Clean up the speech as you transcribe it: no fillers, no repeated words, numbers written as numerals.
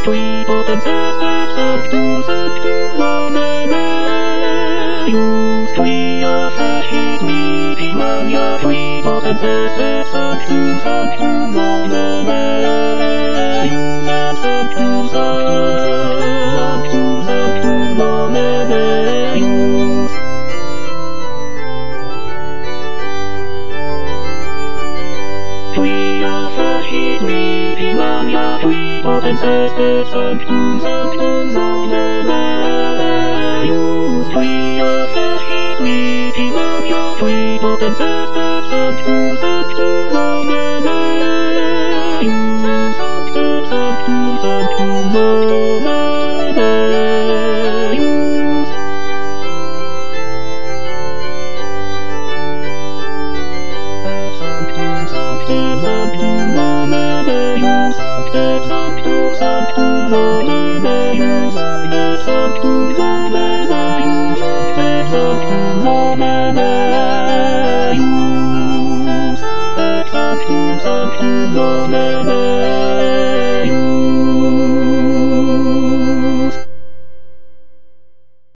potem Sanctus Romeneus Quia fecit mihi magna potem Sanctus Romeneus Sanctus Romeneus Quia fecit mihi magna potem Sanctus Romeneus Quia fecit mihi magna potem Sanctus Romeneus Sanctus Romeneus Romeneus